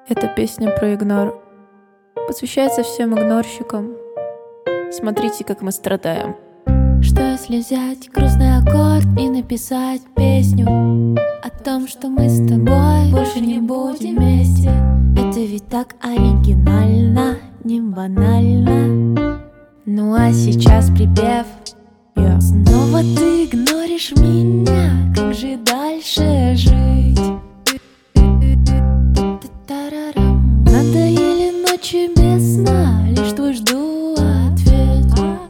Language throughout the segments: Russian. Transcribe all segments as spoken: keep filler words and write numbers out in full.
Эта песня про игнор посвящается всем игнорщикам. Смотрите, как мы страдаем. Что если взять грустный аккорд и написать песню о том, что мы с тобой больше не будем вместе? Это ведь так оригинально, не банально. Ну а сейчас припев. Yeah. Снова ты игноришь меня, как же дальше жить? Надоели ночи без сна, лишь твой жду ответ.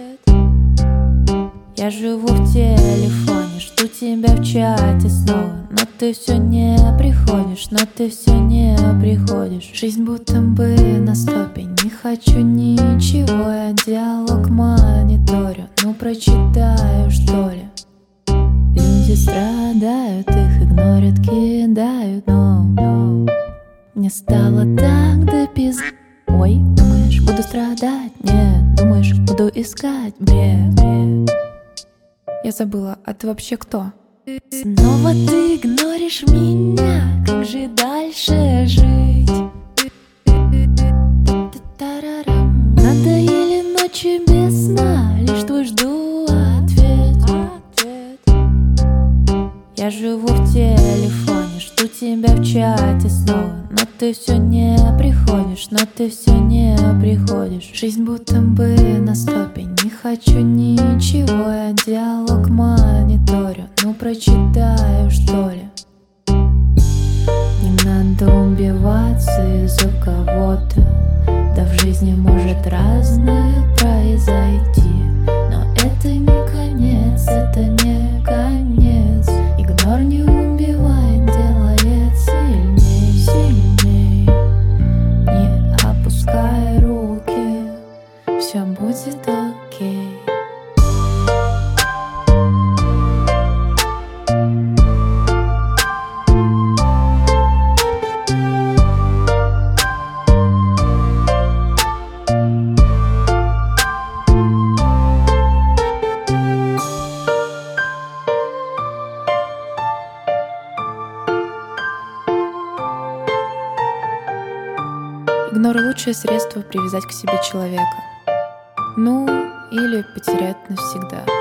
Я живу в телефоне, жду тебя в чате снова, но ты все не приходишь, но ты все не приходишь. Жизнь будто бы на стопе, не хочу ничего, я диалог мониторю, ну прочитаю что ли. Люди страдают, их игнорят, кидают, но, но мне стало так до пизды. Ой, думаешь, буду страдать? Нет, думаешь, буду искать бред, бред. Я забыла, а ты вообще кто? Снова ты игноришь меня, как же дальше жить? Надоели ночи без сна, лишь твой жду ответ. Я живу в телефоне, жду тебя в чате снова, но ты все не приходишь, но ты все не приходишь. Жизнь будто бы на стопе, не хочу ничего, я диалог мониторю, ну прочитаю что ли. Не надо убиваться из-за кого-то, да в жизни может разное произойти. Но это не конец, это не конец. Игнор не убивает, делает сильней, сильней. Не опускай руки, все будет окей. Игнор — лучшее средство привязать к себе человека. Ну, или потерять навсегда.